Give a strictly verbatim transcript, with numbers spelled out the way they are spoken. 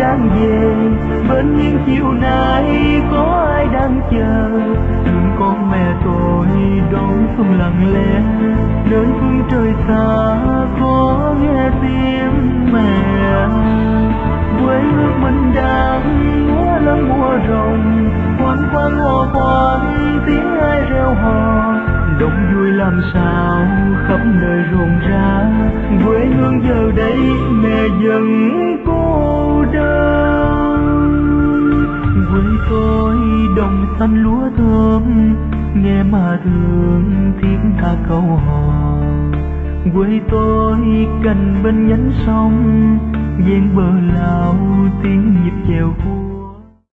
đang về, bên hiên chiều nay có ai đang chờ. Thương con mẹ tôi đón xuân lặng lẽ, nơi phương trời xa có nghe tiếng mẹ. Quê hương mình đang múa lên mùa rồng, quanh quanh hò khoan tiếng ai reo hò. Đông vui làm sao khắp nơi rộn rã, quê hương giờ đây mẹ vẫn cô đơn. Quê tôi đồng xanh lúa thơm, nghe mà thương tiếng ca câu hò. Quê tôi cạnh bên nhánh sông, ven bờ lao tiếng nhịp chèo.